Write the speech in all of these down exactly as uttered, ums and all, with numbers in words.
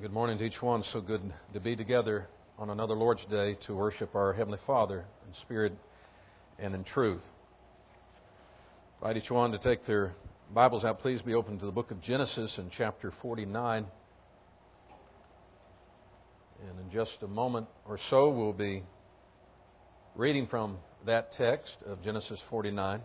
Good morning to each one. So good to be together on another Lord's Day to worship our Heavenly Father in spirit and in truth. I invite each one to take their Bibles out. Please be open to the book of Genesis in chapter forty-nine. And in just a moment or so, we'll be reading from that text of Genesis forty-nine.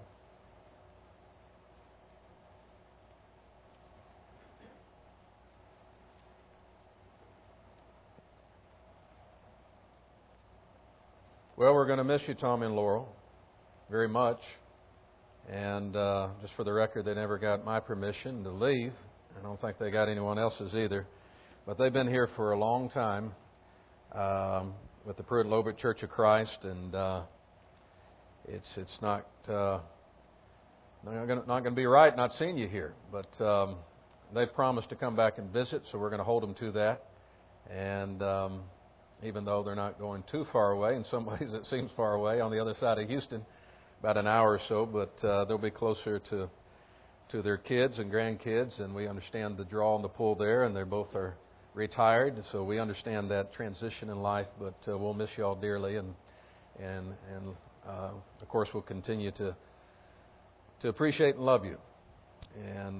Well, we're going to miss you, Tom and Laurel, very much. And uh, just for the record, they never got my permission to leave. I don't think they got anyone else's either. But they've been here for a long time um, with the Pruitt Lobert Church of Christ, and uh, it's it's not uh, not going to be right not seeing you here. But um, they've promised to come back and visit, so we're going to hold them to that. And Um, even though they're not going too far away. In some ways it seems far away, on the other side of Houston, about an hour or so, but uh, they'll be closer to to their kids and grandkids, and we understand the draw and the pull there, and they both are retired, so we understand that transition in life, but uh, we'll miss you all dearly, and and and uh, of course we'll continue to to appreciate and love you. And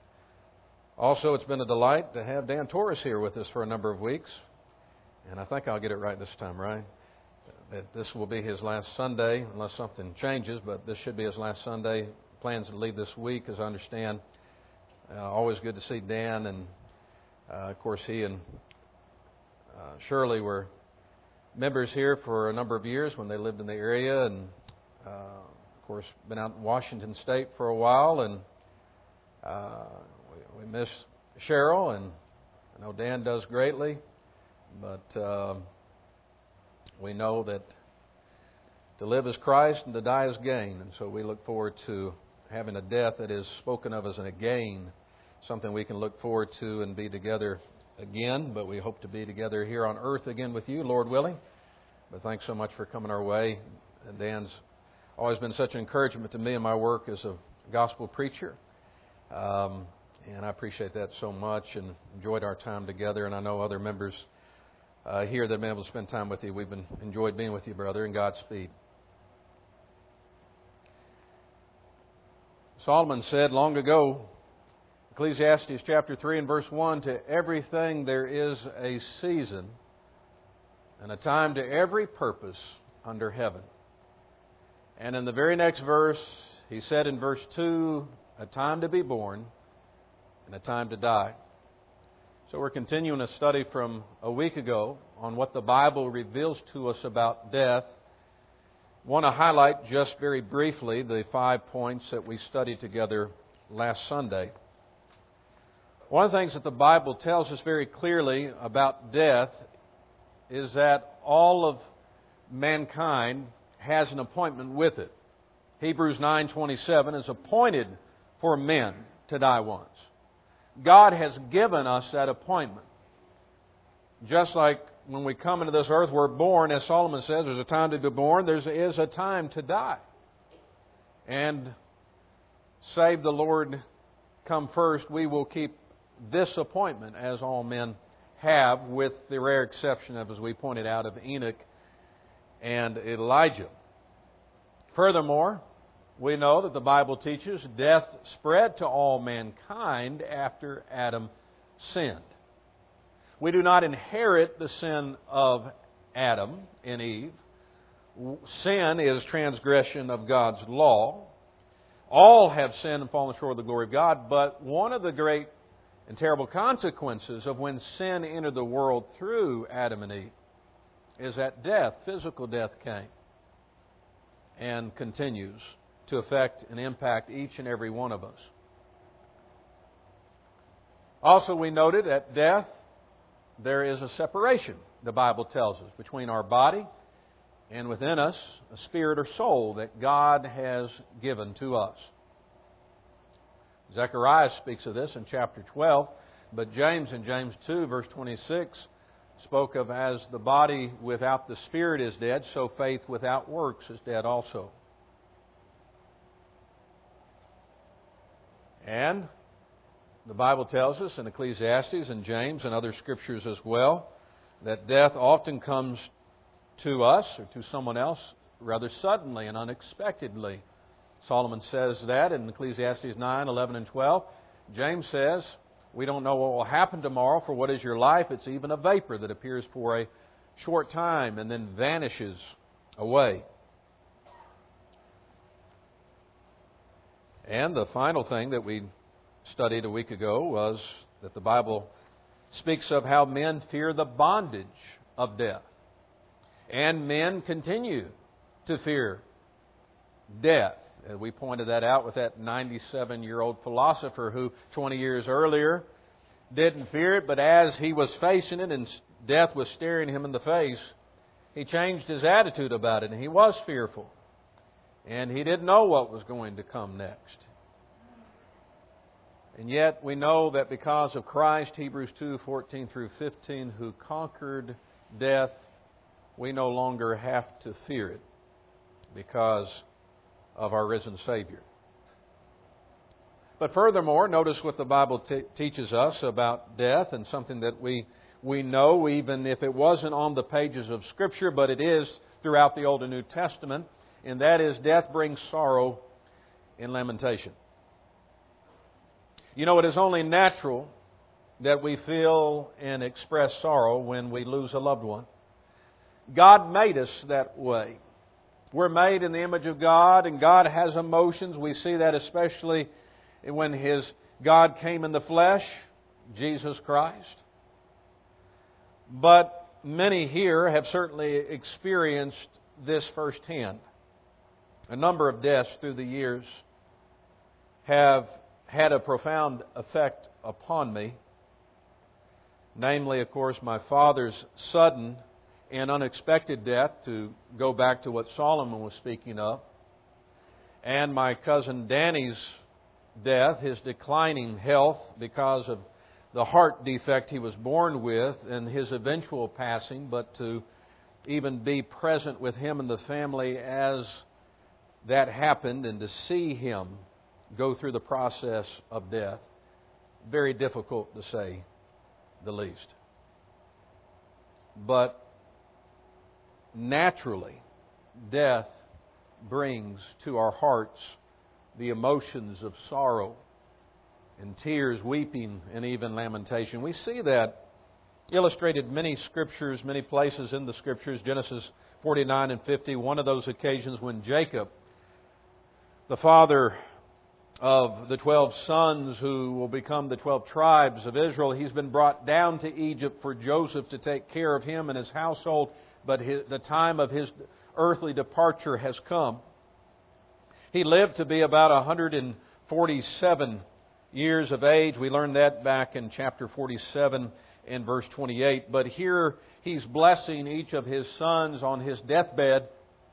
also, it's been a delight to have Dan Torres here with us for a number of weeks. And I think I'll get it right this time, right? That this will be his last Sunday, unless something changes, but this should be his last Sunday. Plans to leave this week, as I understand. Uh, always good to see Dan, and uh, of course he and uh, Shirley were members here for a number of years when they lived in the area, and uh, of course been out in Washington State for a while, and uh, we, we miss Cheryl, and I know Dan does greatly. But uh, we know that to live is Christ and to die is gain. And so we look forward to having a death that is spoken of as a gain, something we can look forward to and be together again. But we hope to be together here on earth again with you, Lord willing. But thanks so much for coming our way. And Dan's always been such an encouragement to me in my work as a gospel preacher. Um, and I appreciate that so much and enjoyed our time together. And I know other members Uh, here that have been able to spend time with you. We've been enjoyed being with you, brother, and Godspeed. Solomon said long ago, Ecclesiastes chapter three and verse one, to everything there is a season and a time to every purpose under heaven. And in the very next verse, he said in verse two, a time to be born and a time to die. So we're continuing a study from a week ago on what the Bible reveals to us about death. I want to highlight just very briefly the five points that we studied together last Sunday. One of the things that the Bible tells us very clearly about death is that all of mankind has an appointment with it. Hebrews nine twenty-seven is appointed for men to die once. God has given us that appointment. Just like when we come into this earth, we're born, as Solomon says, there's a time to be born, there is a time to die. And save the Lord come first, we will keep this appointment, as all men have, with the rare exception of, as we pointed out, of Enoch and Elijah. Furthermore, we know that the Bible teaches death spread to all mankind after Adam sinned. We do not inherit the sin of Adam and Eve. Sin is transgression of God's law. All have sinned and fallen short of the glory of God, but one of the great and terrible consequences of when sin entered the world through Adam and Eve is that death, physical death, came and continues to affect and impact each and every one of us. Also, we noted at death, there is a separation, the Bible tells us, between our body and within us, a spirit or soul that God has given to us. Zechariah speaks of this in chapter twelve, but James in James two, verse twenty-six, spoke of as the body without the spirit is dead, so faith without works is dead also. And The Bible tells us in Ecclesiastes and James and other scriptures as well that death often comes to us or to someone else rather suddenly and unexpectedly. Solomon says that in Ecclesiastes nine, eleven, and twelve. James says, we don't know what will happen tomorrow, for what is your life? It's even a vapor that appears for a short time and then vanishes away. And the final thing that we studied a week ago was that the Bible speaks of how men fear the bondage of death. And men continue to fear death. And we pointed that out with that ninety-seven-year-old philosopher who twenty years earlier didn't fear it, but as he was facing it and death was staring him in the face, he changed his attitude about it and he was fearful. And he didn't know what was going to come next. And yet we know that because of Christ, Hebrews two, fourteen through fifteen, who conquered death, we no longer have to fear it because of our risen Savior. But furthermore, notice what the Bible t- teaches us about death, and something that we, we know even if it wasn't on the pages of Scripture, but it is throughout the Old and New Testament, and that is death brings sorrow and lamentation. You know, it is only natural that we feel and express sorrow when we lose a loved one. God made us that way. We're made in the image of God, and God has emotions. We see that especially when His God came in the flesh, Jesus Christ. But many here have certainly experienced this firsthand. A number of deaths through the years have had a profound effect upon me. Namely, of course, my father's sudden and unexpected death, to go back to what Solomon was speaking of, and my cousin Danny's death, his declining health because of the heart defect he was born with, and his eventual passing, but to even be present with him and the family as that happened and to see him go through the process of death, very difficult to say the least. But naturally, death brings to our hearts the emotions of sorrow and tears, weeping, and even lamentation. We see that illustrated in many scriptures, many places in the scriptures. Genesis forty-nine and fifty, one of those occasions when Jacob, the father of the twelve sons who will become the twelve tribes of Israel, he's been brought down to Egypt for Joseph to take care of him and his household. But his, the time of his earthly departure has come. He lived to be about one hundred forty-seven years of age. We learned that back in chapter forty-seven and verse twenty-eight. But here he's blessing each of his sons on his deathbed.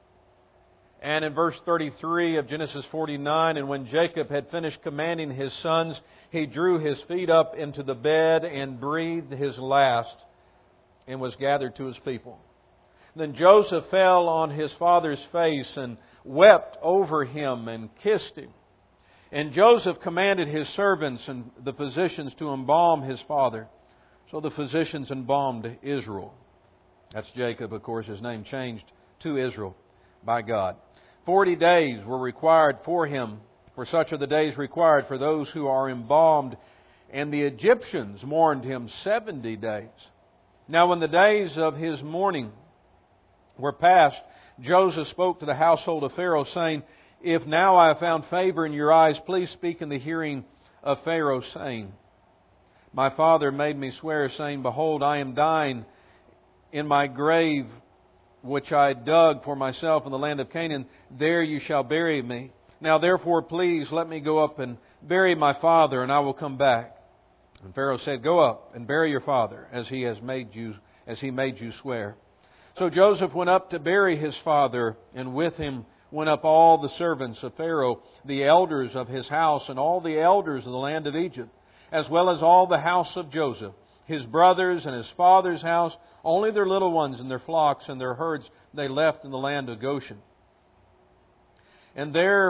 And in verse thirty-three of Genesis forty-nine, and when Jacob had finished commanding his sons, he drew his feet up into the bed and breathed his last and was gathered to his people. Then Joseph fell on his father's face and wept over him and kissed him. And Joseph commanded his servants and the physicians to embalm his father. So the physicians embalmed Israel. That's Jacob, of course, his name changed to Israel by God. Forty days were required for him, for such are the days required for those who are embalmed. And the Egyptians mourned him seventy days. Now when the days of his mourning were past, Joseph spoke to the household of Pharaoh, saying, If now I have found favor in your eyes, please speak in the hearing of Pharaoh, saying, My father made me swear, saying, Behold, I am dying in my grave, which I dug for myself in the land of Canaan. There you shall bury me. Now therefore, please let me go up and bury my father, and I will come back. And Pharaoh said, Go up and bury your father, as he has made you, as he made you swear. So Joseph went up to bury his father, and with him went up all the servants of Pharaoh, the elders of his house, and all the elders of the land of Egypt, as well as all the house of Joseph, his brothers and his father's house. Only their little ones and their flocks and their herds they left in the land of Goshen. And there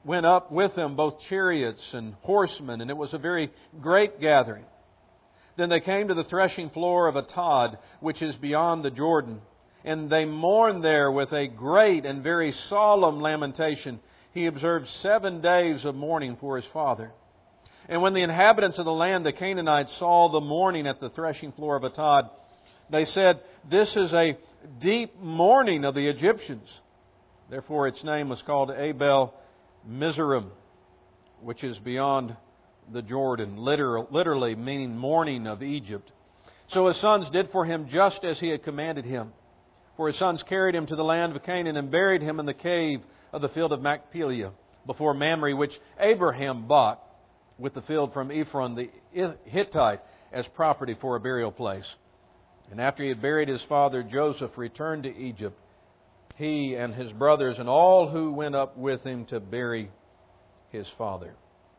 went up with them, both chariots and horsemen, and it was a very great gathering. Then they came to the threshing floor of Atad, which is beyond the Jordan, and they mourned there with a great and very solemn lamentation. He observed seven days of mourning for his father. And when the inhabitants of the land, the Canaanites, saw the mourning at the threshing floor of Atad, they said, "This is a deep mourning of the Egyptians." Therefore its name was called Abel Mizraim, which is beyond the Jordan, literal, literally meaning mourning of Egypt. So his sons did for him just as he had commanded him. For his sons carried him to the land of Canaan and buried him in the cave of the field of Machpelah before Mamre, which Abraham bought with the field from Ephron the Hittite as property for a burial place. And after he had buried his father, Joseph returned to Egypt, he and his brothers and all who went up with him to bury his father.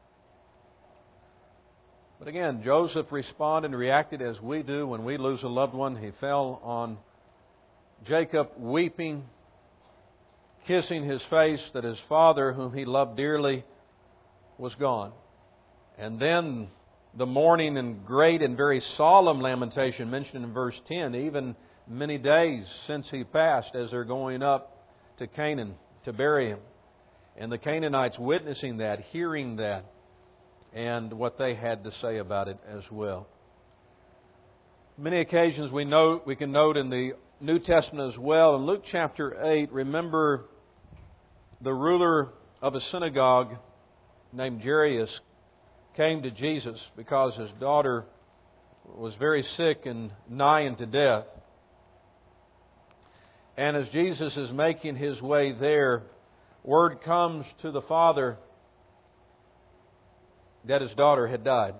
But again, Joseph responded and reacted as we do when we lose a loved one. He fell on Jacob, weeping, kissing his face that his father, whom he loved dearly, was gone. And then the mourning and great and very solemn lamentation mentioned in verse ten, even many days since he passed, as they're going up to Canaan to bury him. And the Canaanites witnessing that, hearing that, and what they had to say about it as well. Many occasions we note, we can note in the New Testament as well. In Luke chapter eight, remember the ruler of a synagogue named Jairus came to Jesus because his daughter was very sick and nigh unto death. And as Jesus is making his way there, word comes to the father that his daughter had died.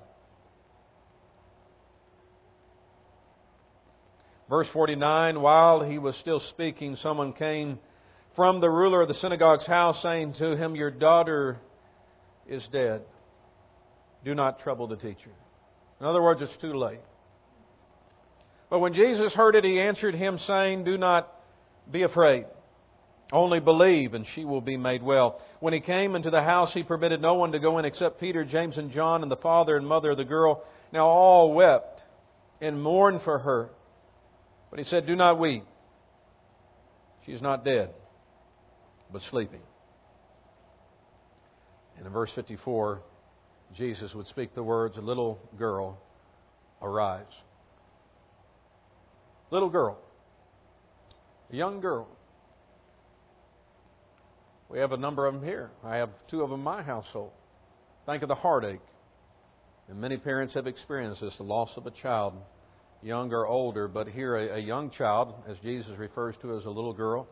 Verse forty-nine, while he was still speaking, someone came from the ruler of the synagogue's house, saying to him, "Your daughter is dead. Do not trouble the teacher." In other words, it's too late. But when Jesus heard it, he answered him, saying, "Do not be afraid. Only believe, and she will be made well." When he came into the house, he permitted no one to go in except Peter, James, and John, and the father and mother of the girl. Now all wept and mourned for her. But he said, "Do not weep. She is not dead, but sleeping." And in verse fifty-four, Jesus would speak the words, "A little girl, arise." Little girl. A young girl. We have a number of them here. I have two of them in my household. Think of the heartache. And many parents have experienced this, the loss of a child, young or older. But here, a, a young child, as Jesus refers to as a little girl.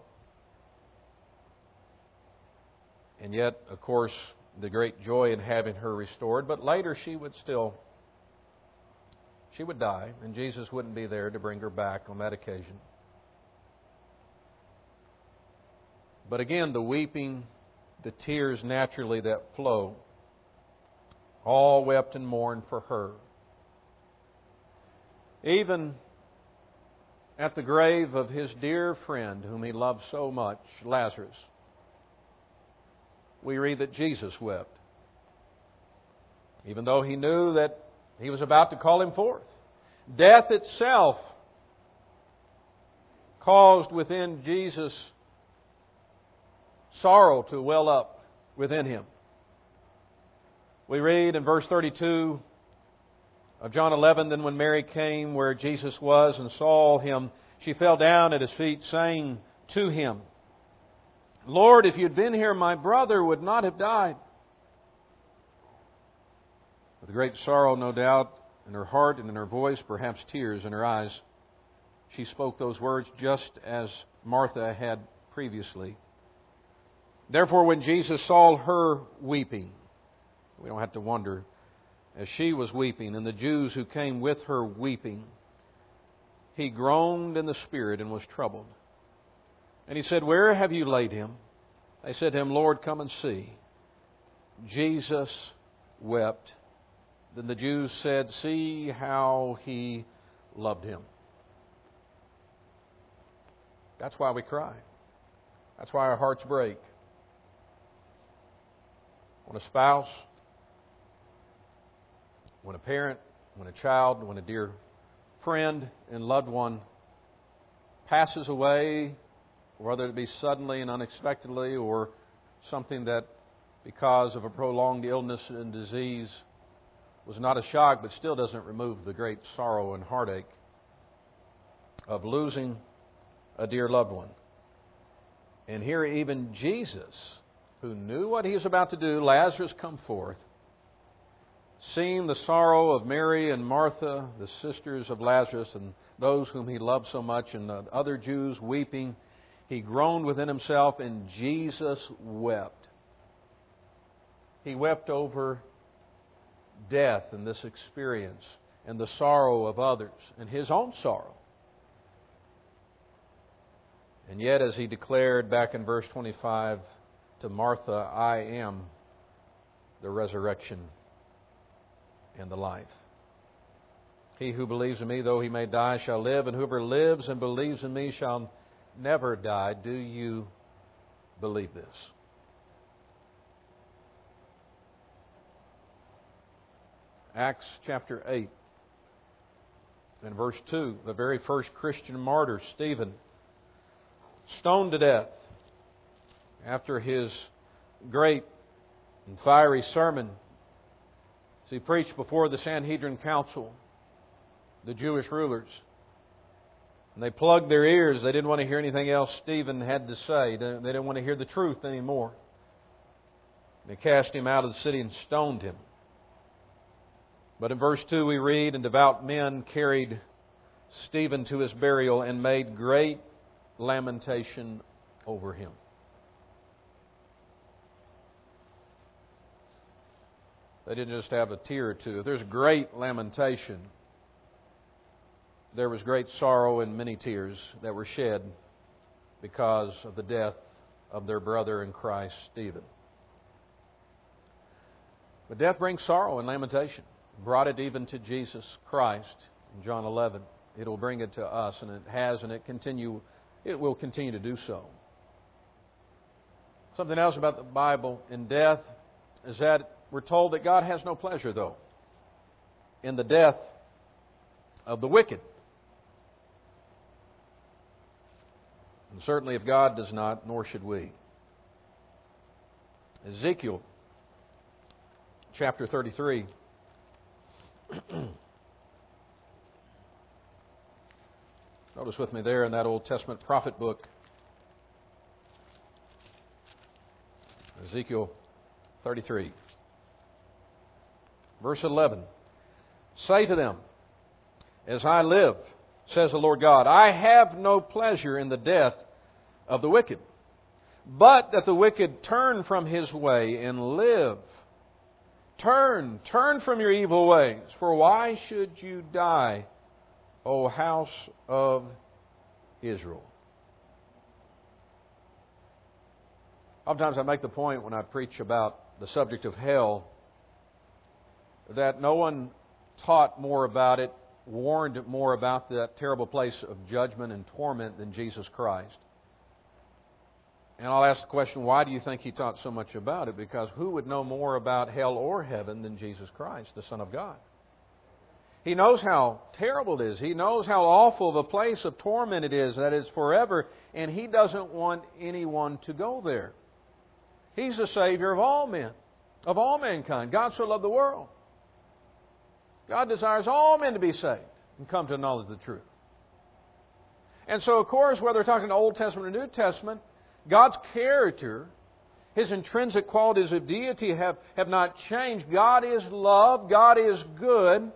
And yet, of course, the great joy in having her restored. But later she would still, she would die. And Jesus wouldn't be there to bring her back on that occasion. But again, the weeping, the tears naturally that flow, all wept and mourned for her. Even at the grave of his dear friend, whom he loved so much, Lazarus, we read that Jesus wept. Even though he knew that he was about to call him forth. Death itself caused within Jesus sorrow to well up within him. We read in verse thirty-two of John eleven, "Then when Mary came where Jesus was and saw him, she fell down at his feet, saying to him, 'Lord, if you'd been here, my brother would not have died.'" With great sorrow, no doubt, in her heart and in her voice, perhaps tears in her eyes, she spoke those words just as Martha had previously. Therefore, when Jesus saw her weeping, we don't have to wonder, as she was weeping, and the Jews who came with her weeping, he groaned in the spirit and was troubled. And he said, "Where have you laid him?" They said to him, "Lord, come and see." Jesus wept. Then the Jews said, "See how he loved him." That's why we cry. That's why our hearts break. When a spouse, when a parent, when a child, when a dear friend and loved one passes away, whether it be suddenly and unexpectedly or something that because of a prolonged illness and disease was not a shock, but still doesn't remove the great sorrow and heartache of losing a dear loved one. And here even Jesus, who knew what he was about to do, Lazarus come forth, seeing the sorrow of Mary and Martha, the sisters of Lazarus, and those whom he loved so much, and the other Jews weeping, he groaned within himself, and Jesus wept. He wept over death and this experience and the sorrow of others and his own sorrow. And yet, as he declared back in verse twenty-five to Martha, I am the resurrection and the life. He who believes in me, though he may die, shall live, and whoever lives and believes in me shall never die. Do you believe this? Acts chapter eight and verse two, the very first Christian martyr, Stephen, stoned to death after his great and fiery sermon as he preached before the Sanhedrin Council, the Jewish rulers. And they plugged their ears. They didn't want to hear anything else Stephen had to say. They didn't want to hear the truth anymore. They cast him out of the city and stoned him. But in verse two we read, and devout men carried Stephen to his burial and made great lamentation over him. They didn't just have a tear or two. If there's great lamentation, there was great sorrow and many tears that were shed because of the death of their brother in Christ, Stephen. But death brings sorrow and lamentation. Brought it even to Jesus Christ in John eleven. It will bring it to us, and it has, and it continue. It will continue to do so. Something else about the Bible in death is that we're told that God has no pleasure, though, in the death of the wicked. And certainly if God does not, nor should we. Ezekiel chapter thirty-three. Notice with me there in that Old Testament prophet book, Ezekiel thirty-three, verse eleven. Say to them, as I live, says the Lord God, I have no pleasure in the death of the wicked, but that the wicked turn from his way and live. Turn, turn from your evil ways, for why should you die, O house of Israel? Oftentimes I make the point when I preach about the subject of hell that no one taught more about it, warned more about that terrible place of judgment and torment than Jesus Christ. And I'll ask the question, why do you think He taught so much about it? Because who would know more about hell or heaven than Jesus Christ, the Son of God? He knows how terrible it is. He knows how awful of a place of torment it is, that it's forever, and He doesn't want anyone to go there. He's the Savior of all men, of all mankind. God so loved the world. God desires all men to be saved and come to the knowledge of the truth. And so, of course, whether we're talking Old Testament or New Testament, God's character, His intrinsic qualities of deity have, have not changed. God is love. God is good.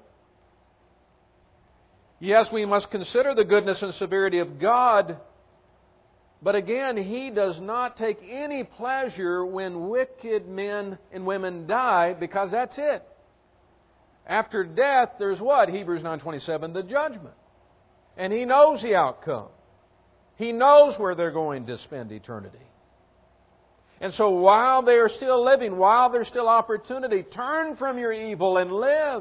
Yes, we must consider the goodness and severity of God. But again, He does not take any pleasure when wicked men and women die, because that's it. After death, there's what? Hebrews nine twenty-seven, the judgment. And He knows the outcome. He knows where they're going to spend eternity. And so while they are still living, while there's still opportunity, turn from your evil and live.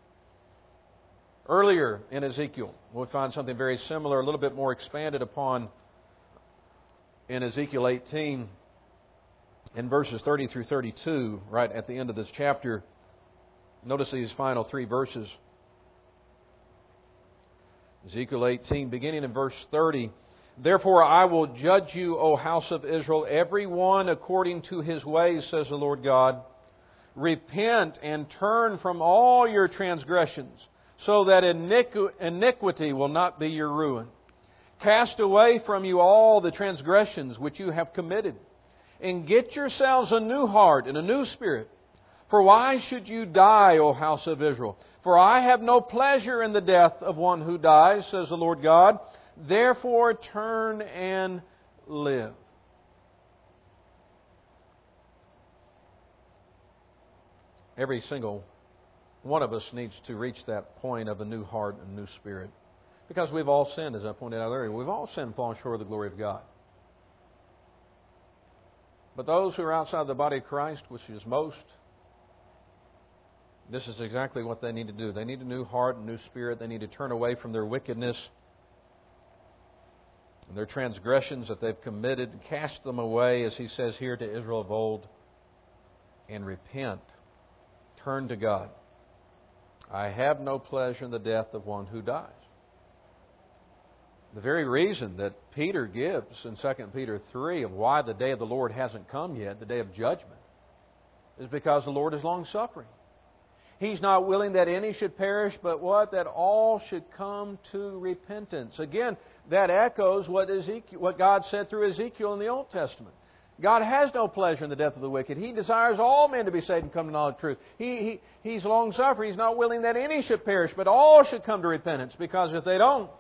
Earlier in Ezekiel, we'll find something very similar, a little bit more expanded upon in Ezekiel eighteen. in verses thirty through thirty-two, right at the end of this chapter, notice these final three verses. Ezekiel eighteen, beginning in verse thirty. Therefore I will judge you, O house of Israel, every one according to his ways, says the Lord God. Repent and turn from all your transgressions, so that iniqu- iniquity will not be your ruin. Cast away from you all the transgressions which you have committed, and get yourselves a new heart and a new spirit. For why should you die, O house of Israel? For I have no pleasure in the death of one who dies, says the Lord God. Therefore turn and live. Every single one of us needs to reach that point of a new heart and a new spirit. Because we've all sinned, as I pointed out earlier. We've all sinned and fallen short of the glory of God. But those who are outside the body of Christ, which is most, this is exactly what they need to do. They need a new heart and new spirit. They need to turn away from their wickedness and their transgressions that they've committed, cast them away, as He says here to Israel of old, and repent. Turn to God. I have no pleasure in the death of one who dies. The very reason that Peter gives in Second Peter three of why the day of the Lord hasn't come yet, the day of judgment, is because the Lord is long-suffering. He's not willing that any should perish, but what? That all should come to repentance. Again, that echoes what Ezekiel, what God said through Ezekiel in the Old Testament. God has no pleasure in the death of the wicked. He desires all men to be saved and come to knowledge of truth. He, he, he's long-suffering. He's not willing that any should perish, but all should come to repentance. Because if they don't,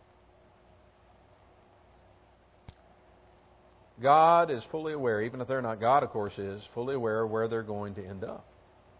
God is fully aware, even if they're not, God, of course, is fully aware of where they're going to end up.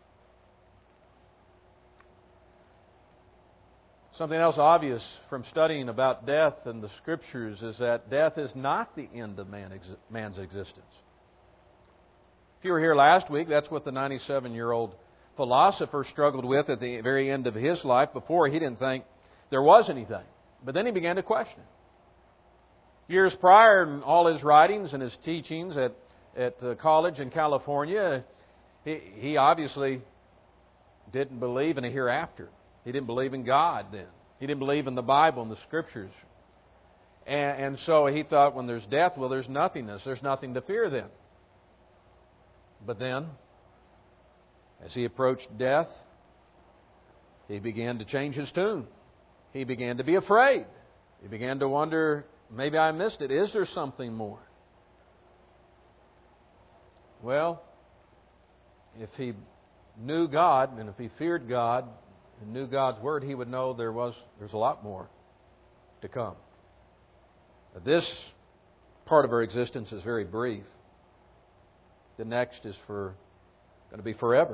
Something else obvious from studying about death in the Scriptures is that death is not the end of man, man's existence. If you were here last week, that's what the ninety-seven-year-old philosopher struggled with at the very end of his life. Before, he didn't think there was anything. But then he began to question it. Years prior, in all his writings and his teachings at, at the college in California, he, he obviously didn't believe in a hereafter. He didn't believe in God then. He didn't believe in the Bible and the Scriptures. And, and so he thought when there's death, well, there's nothingness. There's nothing to fear then. But then, as he approached death, he began to change his tune. He began to be afraid. He began to wonder, maybe I missed it. Is there something more? Well, if he knew God and if he feared God and knew God's Word, he would know there was there's a lot more to come. But this part of our existence is very brief. The next is for going to be forever.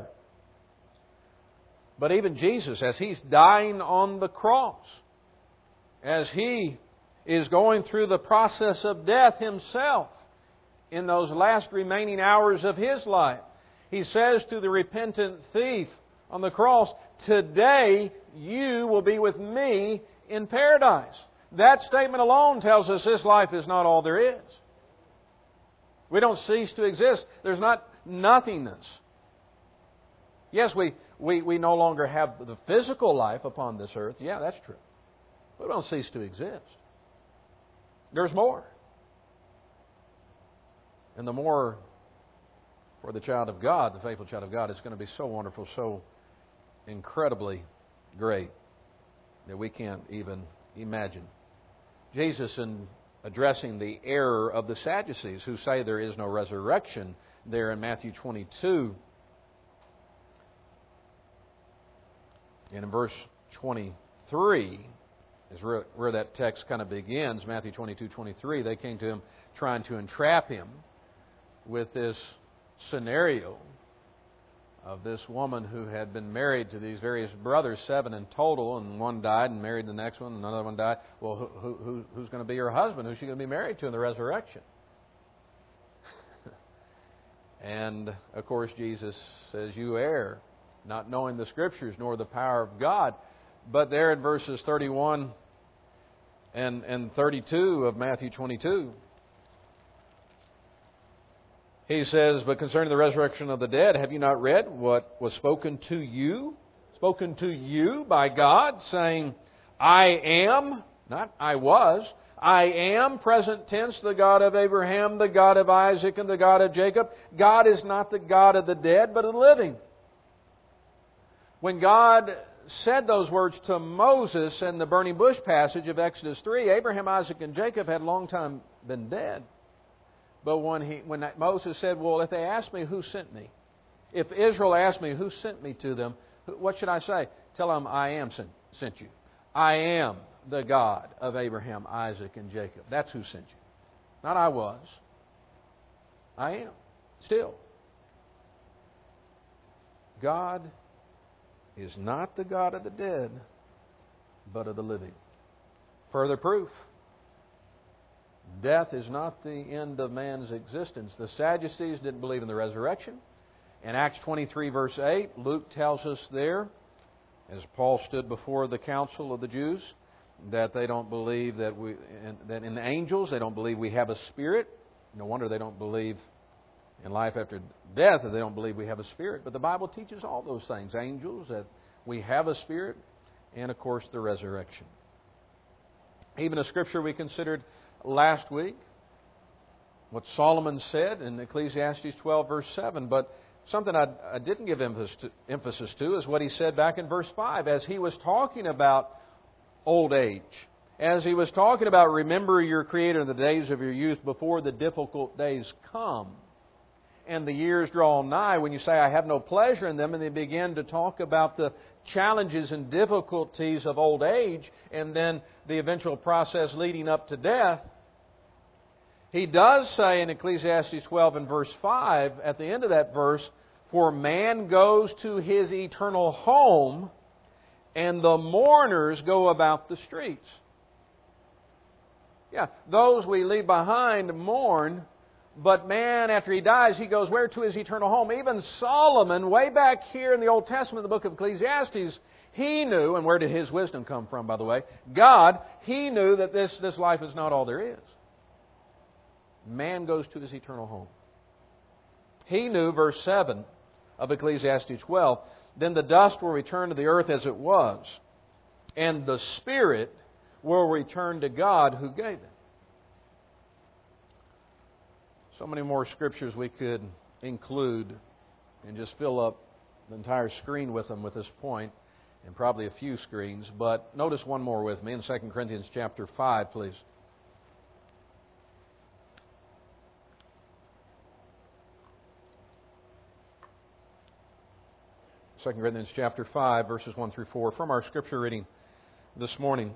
But even Jesus, as He's dying on the cross, as He is going through the process of death Himself in those last remaining hours of His life, He says to the repentant thief on the cross, today you will be with me in paradise. That statement alone tells us this life is not all there is. We don't cease to exist. There's not nothingness. Yes, we, we, we no longer have the physical life upon this earth. Yeah, that's true. We don't cease to exist. There's more. And the more for the child of God, the faithful child of God, is going to be so wonderful, so incredibly great that we can't even imagine. Jesus, in addressing the error of the Sadducees who say there is no resurrection, there in Matthew twenty-two, and in verse twenty-three, is where, where that text kind of begins. Matthew twenty-two, twenty-three, they came to Him trying to entrap Him with this scenario of this woman who had been married to these various brothers, seven in total, and one died and married the next one, and another one died. Well, who, who, who's going to be her husband? Who's she going to be married to in the resurrection? And, of course, Jesus says, you err, not knowing the Scriptures nor the power of God. But there in verses thirty-one and, and thirty-two of Matthew twenty-two, He says, but concerning the resurrection of the dead, have you not read what was spoken to you? Spoken to you by God, saying, I am, not I was, I am, present tense, the God of Abraham, the God of Isaac, and the God of Jacob. God is not the God of the dead, but of the living. When God said those words to Moses in the burning bush passage of Exodus three, Abraham, Isaac, and Jacob had long time been dead. But when he, when Moses said, well, if they ask me who sent me, if Israel asked me who sent me to them, what should I say? Tell them I am sent, sent you. I am the God of Abraham, Isaac, and Jacob. That's who sent you. Not I was. I am. Still. God is not the God of the dead, but of the living. Further proof. Death is not the end of man's existence. The Sadducees didn't believe in the resurrection. In Acts twenty-three, verse eight, Luke tells us there, as Paul stood before the council of the Jews, that they don't believe that we that in angels, they don't believe we have a spirit. No wonder they don't believe in life after death, that they don't believe we have a spirit. But the Bible teaches all those things. Angels, that we have a spirit, and of course the resurrection. Even a scripture we considered last week, what Solomon said in Ecclesiastes twelve, verse seven. But something I, I didn't give emphasis to, emphasis to is what he said back in verse five, as he was talking about old age. As he was talking about remember your Creator in the days of your youth before the difficult days come and the years draw nigh, when you say, I have no pleasure in them, and they begin to talk about the challenges and difficulties of old age and then the eventual process leading up to death. He does say in Ecclesiastes twelve and verse five, at the end of that verse, for man goes to his eternal home, and the mourners go about the streets. Yeah, those we leave behind mourn, but man, after he dies, he goes where? To his eternal home. Even Solomon, way back here in the Old Testament, the book of Ecclesiastes, he knew, and where did his wisdom come from, by the way? God, he knew that this, this life is not all there is. Man goes to his eternal home. He knew, verse seven of Ecclesiastes twelve, then the dust will return to the earth as it was, and the spirit will return to God who gave it. So many more scriptures we could include and just fill up the entire screen with them with this point, and probably a few screens. But notice one more with me in Second Corinthians chapter five, please. Second Corinthians chapter five, verses one through four, from our scripture reading this morning.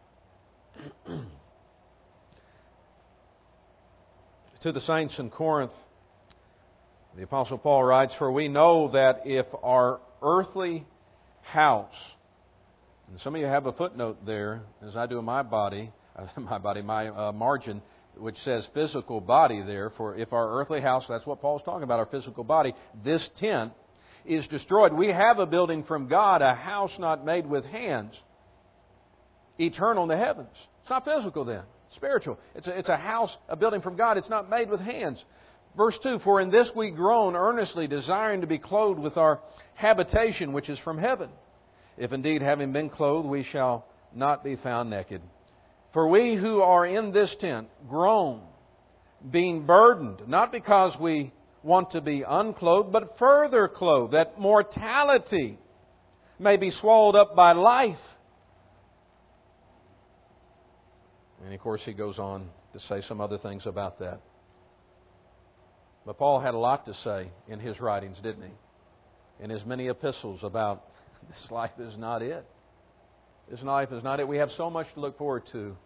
To the saints in Corinth, the Apostle Paul writes, for we know that if our earthly house, and some of you have a footnote there, as I do in my body, my body, my uh, margin, which says physical body there, for if our earthly house, that's what Paul's talking about, our physical body, this tent is destroyed. We have a building from God, a house not made with hands, eternal in the heavens. It's not physical then. Spiritual. It's a, it's a house, a building from God. It's not made with hands. Verse two, for in this we groan earnestly, desiring to be clothed with our habitation, which is from heaven. If indeed, having been clothed, we shall not be found naked. For we who are in this tent groan, being burdened, not because we want to be unclothed, but further clothed, that mortality may be swallowed up by life. And of course, he goes on to say some other things about that. But Paul had a lot to say in his writings, didn't he? In his many epistles about this life is not it. This life is not it. We have so much to look forward to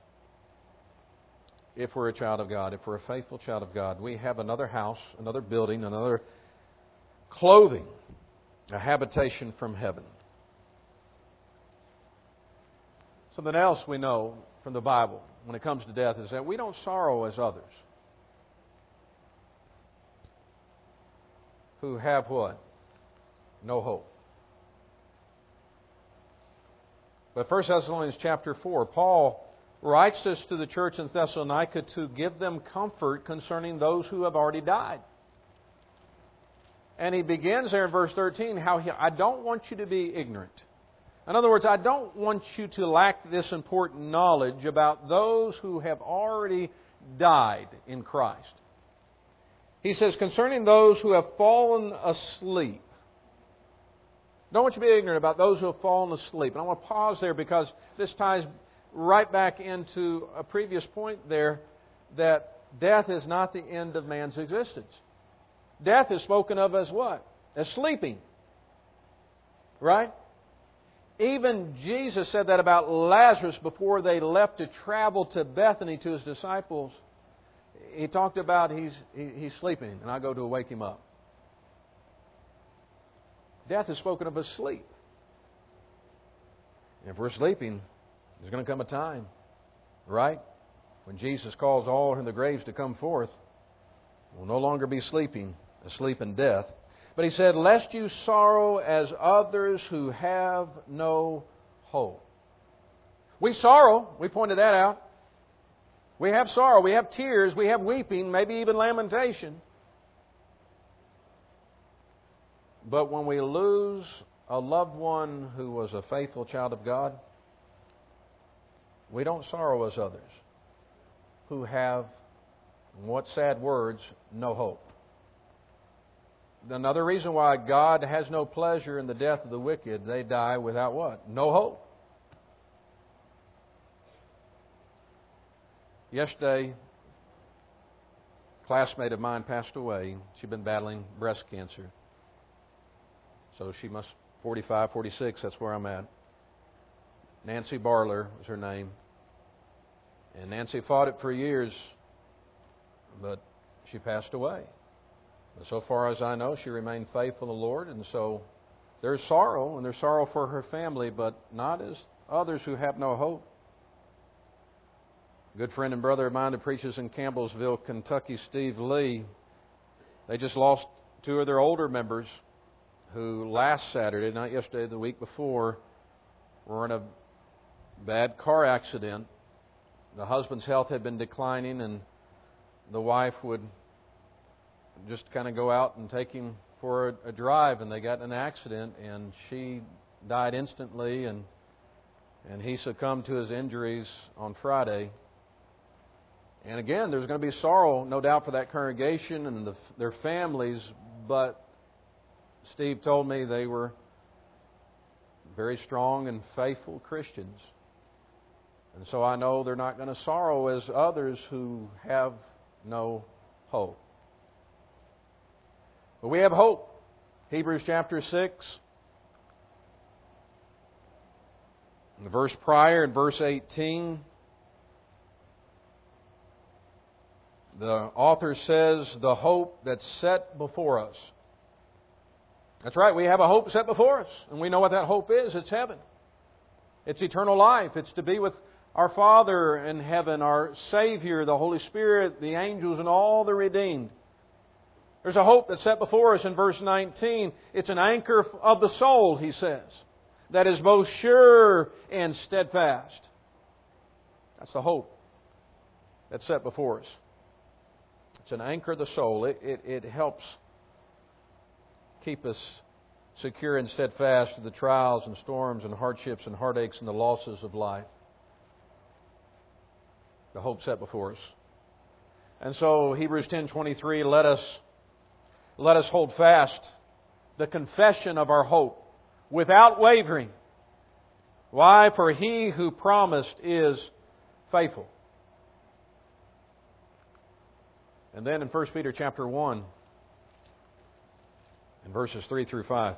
if we're a child of God, if we're a faithful child of God. We have another house, another building, another clothing, a habitation from heaven. Something else we know from the Bible when it comes to death is that we don't sorrow as others who have what? No hope. But First Thessalonians chapter four, Paul writes this to the church in Thessalonica to give them comfort concerning those who have already died. And he begins there in verse thirteen, how he, I don't want you to be ignorant. In other words, I don't want you to lack this important knowledge about those who have already died in Christ. He says, concerning those who have fallen asleep. Don't want you to be ignorant about those who have fallen asleep. And I want to pause there because this ties right back into a previous point there, that death is not the end of man's existence. Death is spoken of as what? As sleeping. Right? Even Jesus said that about Lazarus before they left to travel to Bethany to His disciples. He talked about he's, he, he's sleeping and I go to wake him up. Death is spoken of as sleep. And if we're sleeping, there's going to come a time, right, when Jesus calls all in the graves to come forth. We'll no longer be sleeping, asleep in death. But He said, lest you sorrow as others who have no hope. We sorrow. We pointed that out. We have sorrow. We have tears. We have weeping, maybe even lamentation. But when we lose a loved one who was a faithful child of God, we don't sorrow as others who have, in what sad words, no hope. Another reason why God has no pleasure in the death of the wicked, they die without what? No hope. Yesterday, a classmate of mine passed away. She'd been battling breast cancer. So she must, forty-five, forty-six, that's where I'm at. Nancy Barler was her name. And Nancy fought it for years, but she passed away. And so far as I know, she remained faithful to the Lord. And so there's sorrow, and there's sorrow for her family, but not as others who have no hope. A good friend and brother of mine that preaches in Campbellsville, Kentucky, Steve Lee, they just lost two of their older members who last Saturday, not yesterday, the week before, were in a bad car accident. The husband's health had been declining, and the wife would just kind of go out and take him for a, a drive, and they got in an accident, and she died instantly, and and he succumbed to his injuries on Friday. And again, there's going to be sorrow, no doubt, for that congregation and the, their families, but Steve told me they were very strong and faithful Christians. And so I know they're not going to sorrow as others who have no hope. But we have hope. Hebrews chapter six. In the verse prior, in verse eighteen, the author says, the hope that's set before us. That's right, we have a hope set before us. And we know what that hope is. It's heaven. It's eternal life. It's to be with our Father in heaven, our Savior, the Holy Spirit, the angels, and all the redeemed. There's a hope that's set before us in verse nineteen. It's an anchor of the soul, he says, that is both sure and steadfast. That's the hope that's set before us. It's an anchor of the soul. It, it, it helps keep us secure and steadfast to the trials and storms and hardships and heartaches and the losses of life. The hope set before us. And so Hebrews ten twenty-three, let us let us hold fast the confession of our hope without wavering. Why? For He who promised is faithful. And then in First Peter chapter one, in verses three through five.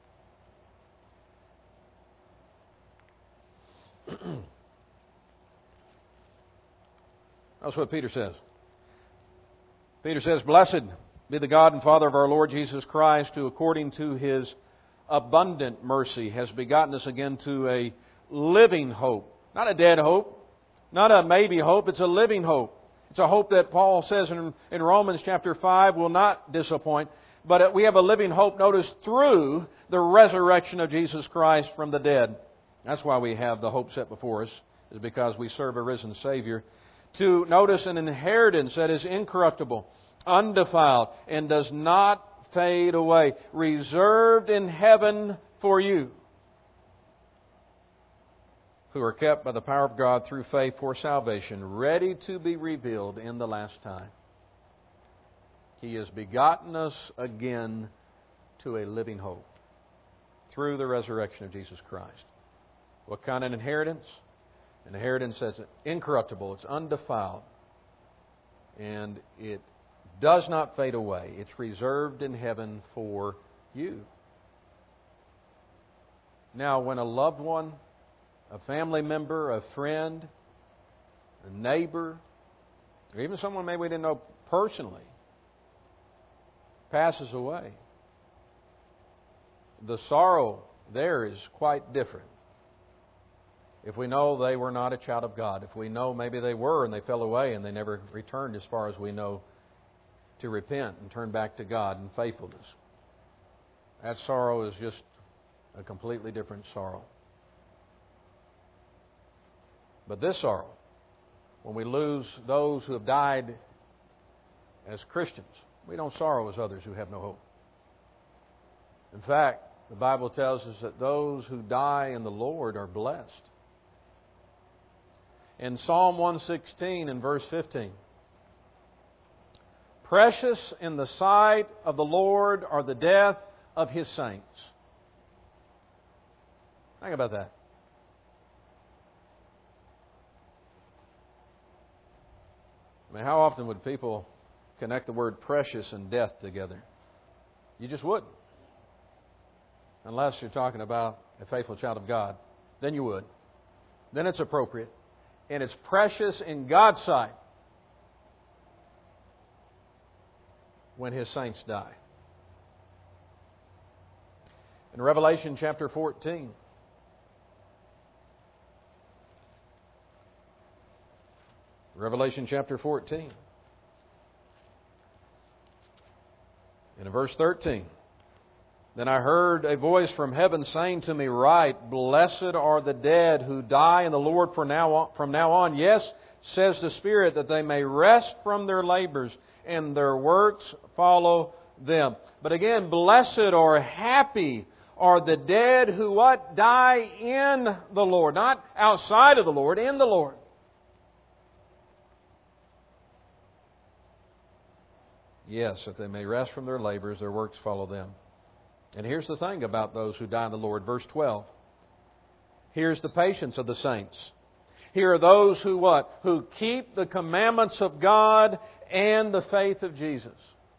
That's what Peter says. Peter says, blessed be the God and Father of our Lord Jesus Christ, who according to His abundant mercy has begotten us again to a living hope. Not a dead hope. Not a maybe hope. It's a living hope. It's a hope that Paul says in, in Romans chapter five will not disappoint. But we have a living hope, notice, through the resurrection of Jesus Christ from the dead. That's why we have the hope set before us, is because we serve a risen Savior. To notice an inheritance that is incorruptible, undefiled, and does not fade away. Reserved in heaven for you, who are kept by the power of God through faith for salvation, ready to be revealed in the last time. He has begotten us again to a living hope through the resurrection of Jesus Christ. What kind of inheritance? An inheritance that's incorruptible, it's undefiled, and it does not fade away. It's reserved in heaven for you. Now, when a loved one, a family member, a friend, a neighbor, or even someone maybe we didn't know personally, passes away, the sorrow there is quite different. If we know they were not a child of God, if we know maybe they were and they fell away and they never returned, as far as we know, to repent and turn back to God in faithfulness, that sorrow is just a completely different sorrow. But this sorrow, when we lose those who have died as Christians, we don't sorrow as others who have no hope. In fact, the Bible tells us that those who die in the Lord are blessed. In Psalm one sixteen and verse fifteen, precious in the sight of the Lord are the death of His saints. Think about that. I mean, how often would people connect the word precious and death together? You just wouldn't. Unless you're talking about a faithful child of God. Then you would. Then it's appropriate. And it's precious in God's sight when His saints die. In Revelation chapter fourteen, Revelation chapter fourteen, and in verse thirteen, then I heard a voice from heaven saying to me, write, blessed are the dead who die in the Lord from now on, from now on. Yes, says the Spirit, that they may rest from their labors and their works follow them. But again, blessed or happy are the dead who what? Die in the Lord. Not outside of the Lord, in the Lord. Yes, that they may rest from their labors, their works follow them. And here's the thing about those who die in the Lord. Verse twelve. Here's the patience of the saints. Here are those who what? Who keep the commandments of God and the faith of Jesus.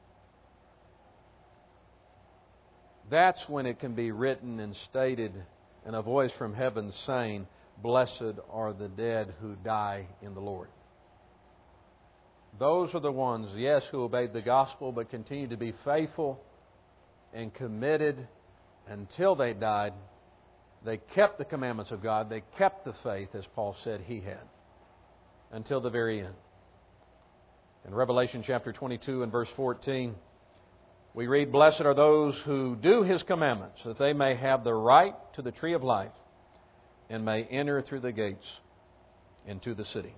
That's when it can be written and stated in a voice from heaven saying, blessed are the dead who die in the Lord. Those are the ones, yes, who obeyed the gospel but continue to be faithful and committed until they died. They kept the commandments of God. They kept the faith, as Paul said he had, until the very end. In Revelation chapter twenty-two and verse fourteen, we read, blessed are those who do His commandments, that they may have the right to the tree of life and may enter through the gates into the city.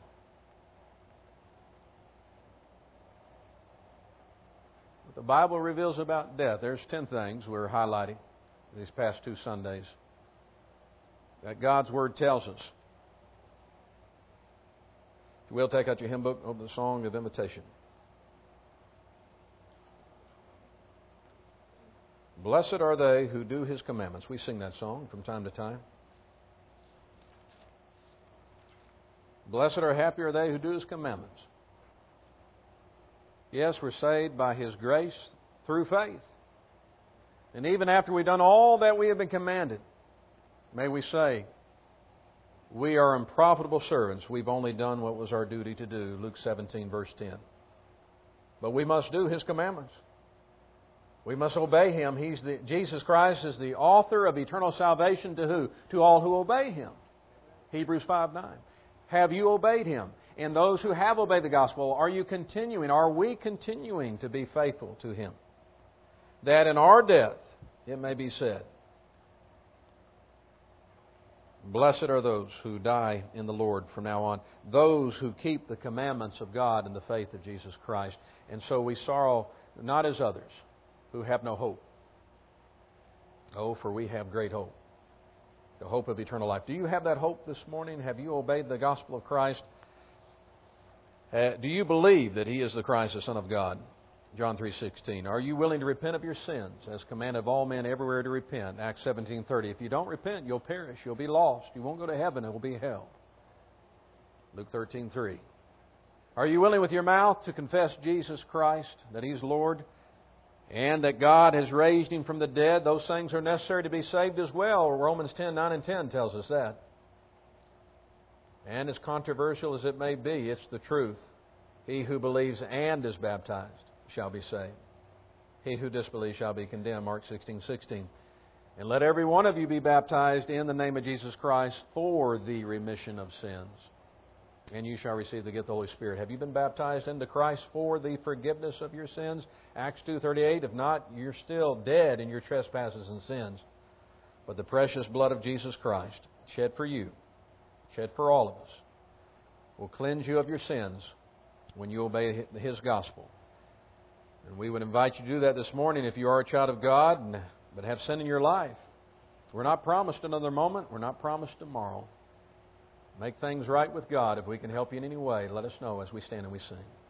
The Bible reveals about death. There's ten things we're highlighting these past two Sundays that God's Word tells us. If you will, take out your hymn book, open the Song of Invitation. Blessed are they who do His commandments. We sing that song from time to time. Blessed or happy are they who do His commandments. Yes, we're saved by His grace through faith. And even after we've done all that we have been commanded, may we say, we are unprofitable servants. We've only done what was our duty to do. Luke seventeen, verse ten. But we must do His commandments. We must obey Him. He's the, Jesus Christ is the author of eternal salvation to who? To all who obey Him. Hebrews five nine. Have you obeyed Him? And those who have obeyed the gospel, are you continuing? Are we continuing to be faithful to Him? That in our death, it may be said, blessed are those who die in the Lord from now on. Those who keep the commandments of God and the faith of Jesus Christ. And so we sorrow not as others, who have no hope. Oh, for we have great hope, the hope of eternal life. Do you have that hope this morning? Have you obeyed the gospel of Christ? Uh, do you believe that He is the Christ, the Son of God? John three sixteen. Are you willing to repent of your sins, as commanded of all men everywhere to repent? Acts seventeen thirty. If you don't repent, you'll perish. You'll be lost. You won't go to heaven. It will be hell. Luke thirteen three. Are you willing with your mouth to confess Jesus Christ, that He's Lord, and that God has raised Him from the dead? Those things are necessary to be saved as well. Romans ten nine and ten tells us that. And as controversial as it may be, it's the truth. He who believes and is baptized shall be saved. He who disbelieves shall be condemned. Mark sixteen sixteen. And let every one of you be baptized in the name of Jesus Christ for the remission of sins, and you shall receive the gift of the Holy Spirit. Have you been baptized into Christ for the forgiveness of your sins? Acts two thirty-eight. If not, you're still dead in your trespasses and sins. But the precious blood of Jesus Christ, shed for you, shed for all of us, will cleanse you of your sins when you obey His gospel. And we would invite you to do that this morning if you are a child of God but have sin in your life. We're not promised another moment. We're not promised tomorrow. Make things right with God. If we can help you in any way, let us know as we stand and we sing.